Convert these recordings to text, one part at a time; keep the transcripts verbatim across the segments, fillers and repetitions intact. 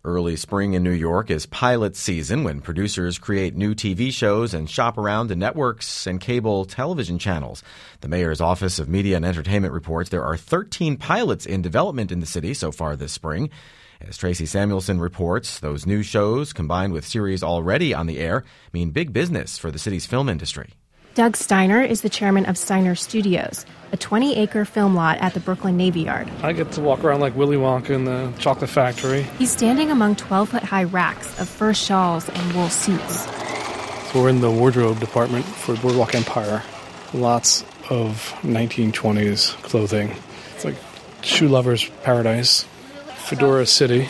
Early spring in New York is pilot season, when producers create new T V shows and shop around to networks and cable television channels. The mayor's Office of Media and Entertainment reports there are thirteen pilots in development in the city so far this spring. As Tracy Samuelson reports, those new shows, combined with series already on the air, mean big business for the city's film industry. Doug Steiner is the chairman of Steiner Studios, a twenty-acre film lot at the Brooklyn Navy Yard. I get to walk around like Willy Wonka in the chocolate factory. He's standing among twelve-foot-high racks of fur shawls and wool suits. So we're in the wardrobe department for Boardwalk Empire. Lots of nineteen twenties clothing. It's like shoe lover's paradise. Fedora City.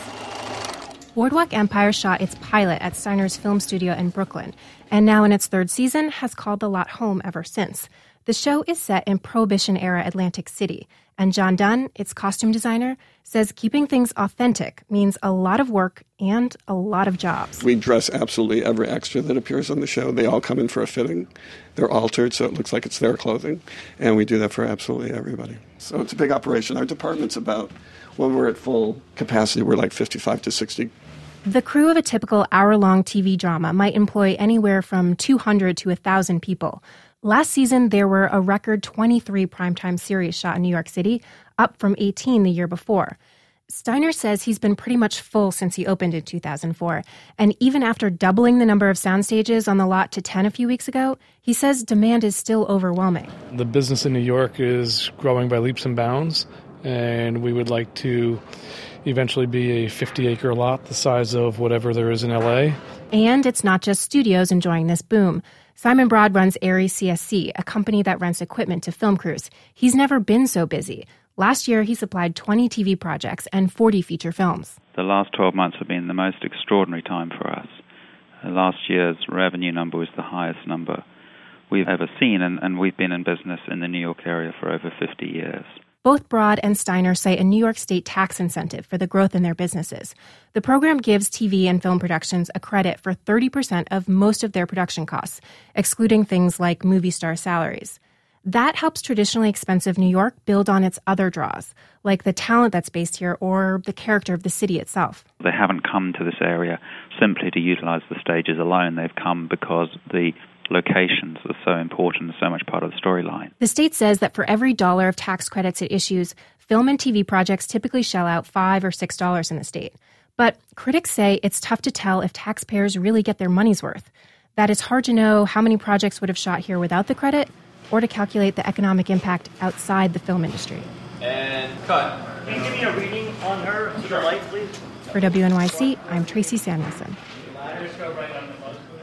Boardwalk Empire shot its pilot at Steiner's film studio in Brooklyn, and now in its third season has called the lot home ever since. The show is set in Prohibition-era Atlantic City, and John Dunn, its costume designer, says keeping things authentic means a lot of work and a lot of jobs. We dress absolutely every extra that appears on the show. They all come in for a fitting. They're altered so it looks like it's their clothing, and we do that for absolutely everybody. So it's a big operation. Our department's about, when we're at full capacity, we're like fifty-five to sixty. The crew of a typical hour-long T V drama might employ anywhere from two hundred to one thousand people. Last season, there were a record twenty-three primetime series shot in New York City, up from eighteen the year before. Steiner says he's been pretty much full since he opened in two thousand four, and even after doubling the number of sound stages on the lot to ten a few weeks ago, he says demand is still overwhelming. The business in New York is growing by leaps and bounds, and we would like to eventually be a fifty-acre lot the size of whatever there is in L A. And it's not just studios enjoying this boom. Simon Broad runs Aries C S C, a company that rents equipment to film crews. He's never been so busy. Last year, he supplied twenty T V projects and forty feature films. The last twelve months have been the most extraordinary time for us. Last year's revenue number was the highest number we've ever seen, and, and we've been in business in the New York area for over fifty years. Both Broad and Steiner cite a New York State tax incentive for the growth in their businesses. The program gives T V and film productions a credit for thirty percent of most of their production costs, excluding things like movie star salaries. That helps traditionally expensive New York build on its other draws, like the talent that's based here or the character of the city itself. They haven't come to this area simply to utilize the stages alone. They've come because the locations are so important and so much part of the storyline. The state says that for every dollar of tax credits it issues, film and T V projects typically shell out five or six dollars in the state. But critics say it's tough to tell if taxpayers really get their money's worth. That it's hard to know how many projects would have shot here without the credit, or to calculate the economic impact outside the film industry. And cut. Can you give me a reading on her to the light, please? For W N Y C, I'm Tracy Samuelson. Just go right on the bus.